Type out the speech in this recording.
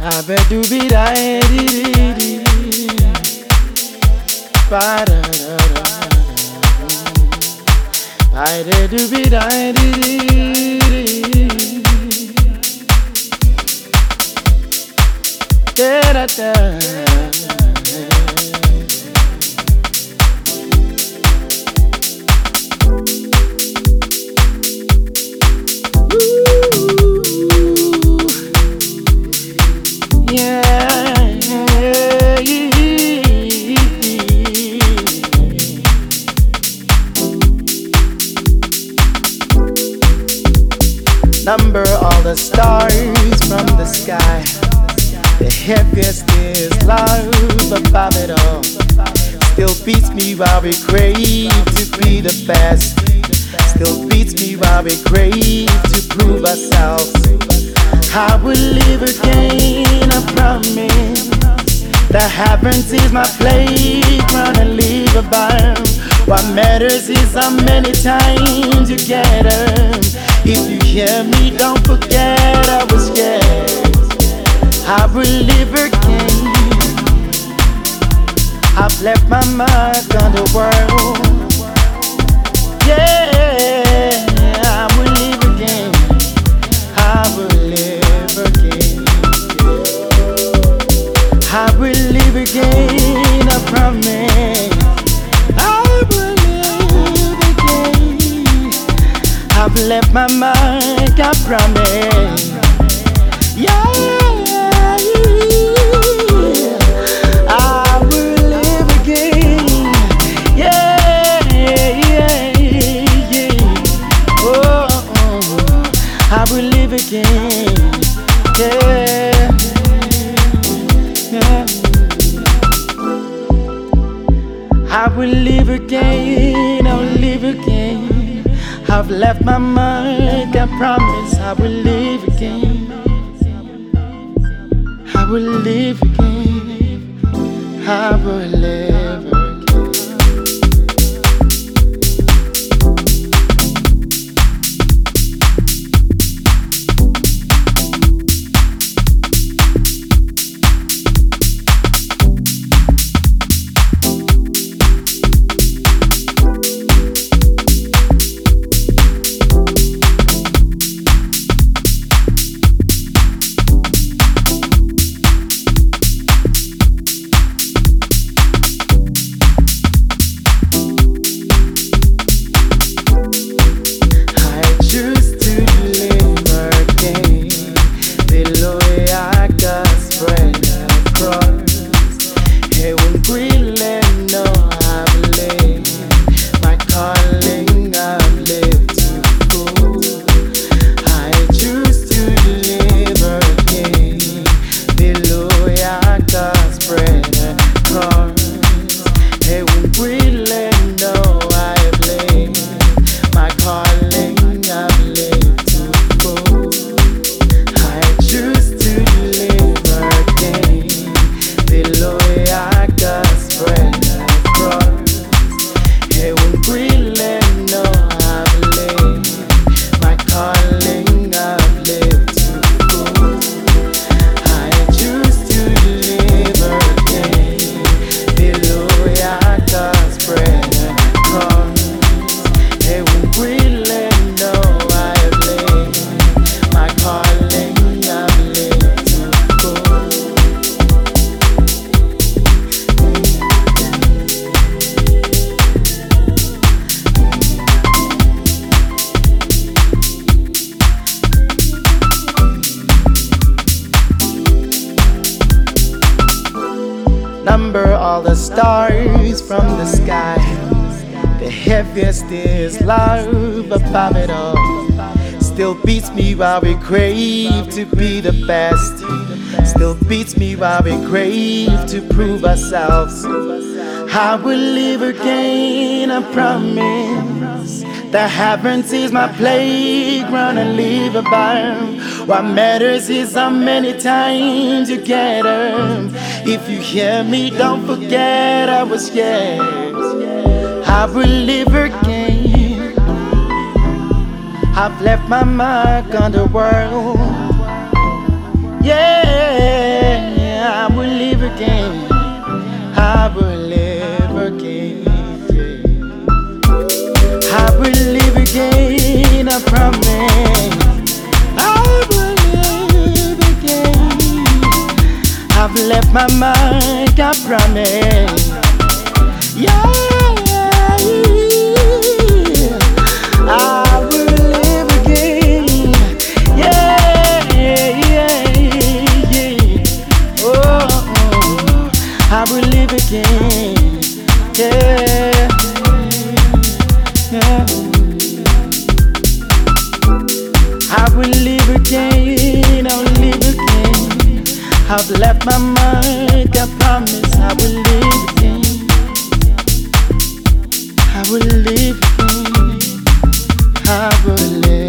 I bet do be die di ba da da da. I did do be die di da da. Number all the stars from the sky. The heaviest is love above it all. Still beats me while we crave to be the best. Still beats me while we crave to prove ourselves. I will live again, I promise. The heavens is my playground and live above. What matters is how many times you get them. If you hear me, don't forget I was scared. I will live again. I've left my mark on the world. Yeah, I will live again. I will live again. I will live again, I promise. I will live again. I've left my mark, I promise. Yeah, I will live again. Yeah, yeah, yeah. Oh, I will live again. Yeah, yeah. I will live again. I'll live again. I've left my mark, I promise I will live again. I will live again. I will live again. Number all the stars from the sky. The heaviest is love above it all. Still beats me while we crave to be the best. Still beats me while we crave to prove ourselves. I will live again, I promise. The heavens is my playground and live above. What matters is how many times you get them. If you hear me, don't forget I was scared. I will live again. I've left my mark on the world. Yeah, I will live again. I will live again. Yeah. I will live again, I promise. I will live again. I've left my mind, I promise. Yeah, I will live again. Yeah, yeah. Oh, I will live again. Yeah, yeah. I will live again. I will live again. I've left my mind. I promise I will live again. I will live again. I will live.